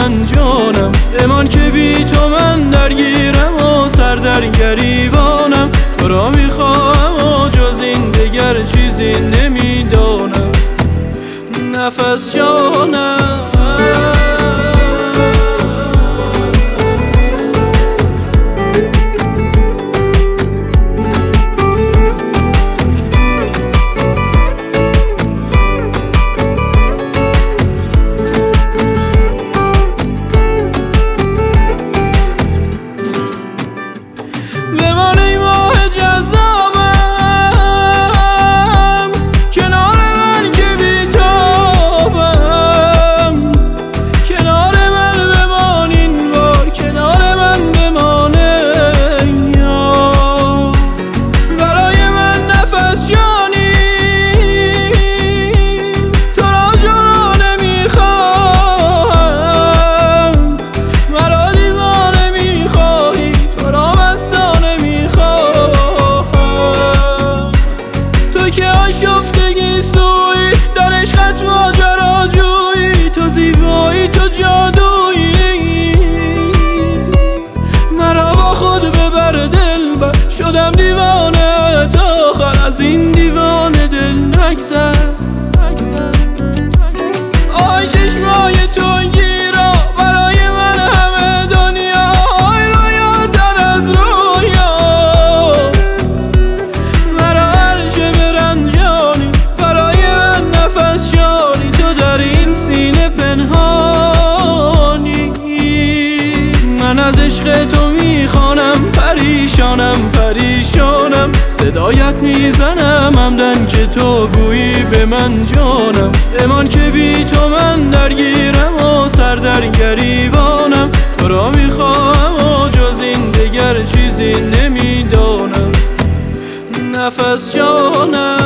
من جانم، بمان که بی تو من درگیرم و سر در گریبانم. تو را میخواهم و جز این دگر چیزی نمیدانم. نفس جانم شفتگی سوی در عشقت ماجراجویی، تو زیبایی تو جادویی، مرا با خود ببر دلبر. شدم دیوانه تا آخر، از این دیوانه دل نگذر. آی چشمای تو گیرا برای من همه دنیا، آی رویاتر از رویا، مرا هرچه برنجانی برای من نفس جانی. تو در این سینه پنهانی، من از عشق تو میخوانم، پریشانم پریشانم. صدایت میزنم همدن که تو گویی به من جانم، بمان که بی تو من درگیرم و سر در گریبانم. تو را میخواهم و جز این دگر چیزی نمیدانم. نفس جانم